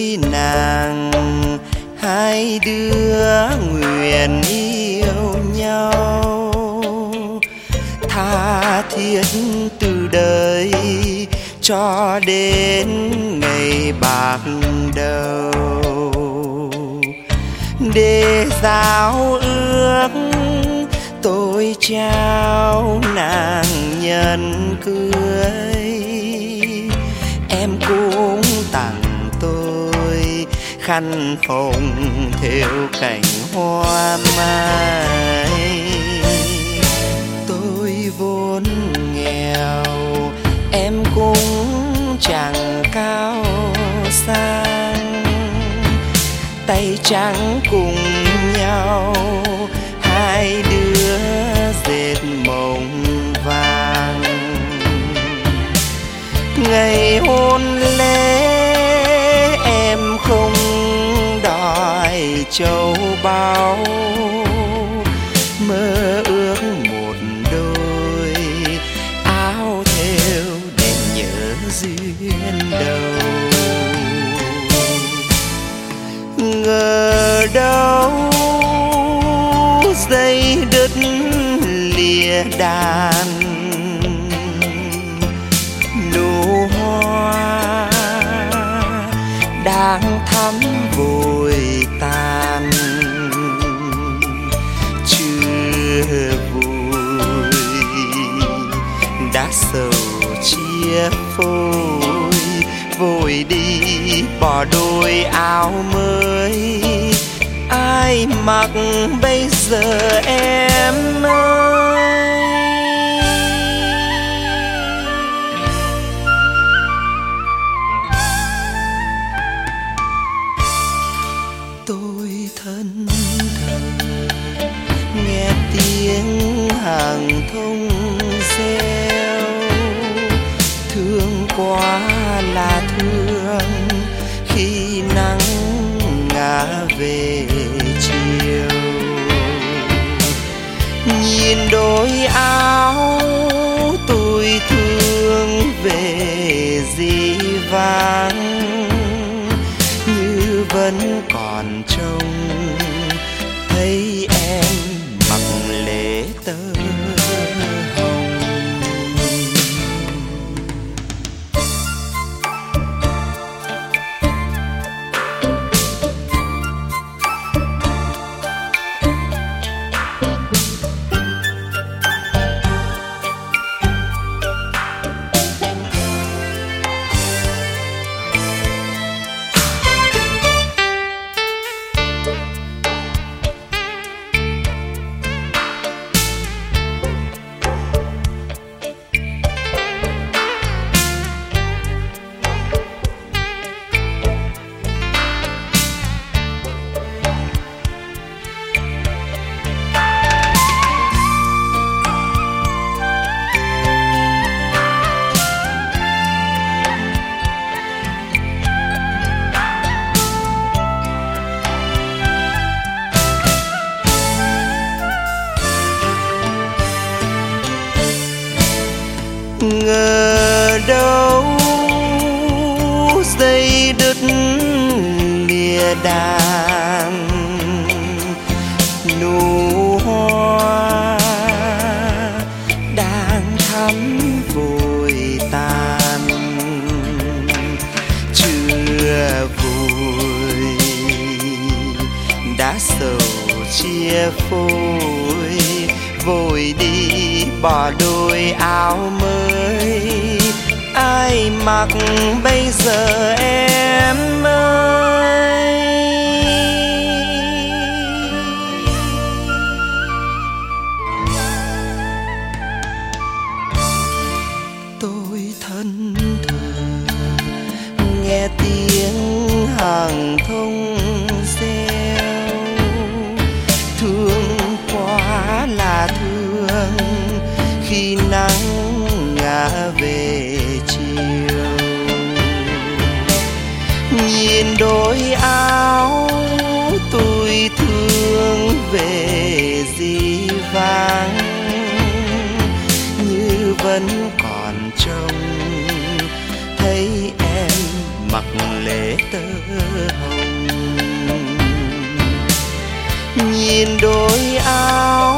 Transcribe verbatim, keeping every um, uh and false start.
nàng, hai đứa nguyện yêu nhau tha thiết từ đời cho đến ngày bạc đầu, để giao ước tôi trao nàng nhân cưới. Em cũng tặng tôi khăn hồng thêu cành hoa mai. Tôi vốn nghèo, em cũng chẳng cao sang, tay trắng cùng nhau hai đứa dệt mộng vàng. Ngày hôn lễ em không đòi châu báu, mơ ước một đôi áo thêu để nhớ duyên đầu. Ngờ đâu dây đứt lìa đàn, nụ hoa đang thắm vội tàn. Chưa vui đã sầu chia phôi, vội đi bỏ đôi áo mới. Ai mặc bây giờ em ơi? Tôi thân thờ nghe tiếng hàng thông reo, thương quá là thương khi nắng ngả về chiều. Nhìn đôi áo tôi thương về dĩ vãng, như vẫn còn trông thấy em mặc lễ tơ hồng. Ngờ đâu dây đứt lìa đàn, nụ hoa đang thắm vội tàn. Chưa vui đã sầu chia phôi, vội đi bỏ đôi áo mới. Ai mặc bây giờ em ơi? Tôi thân thờ nghe tiếng hàng thông reo, thương quá là thương khi nắng ngả về chiều. Nhìn đôi áo tôi thương về dĩ vãng, như vẫn còn trông thấy em mặc mặc lễ tơ hồng. Nhìn đôi áo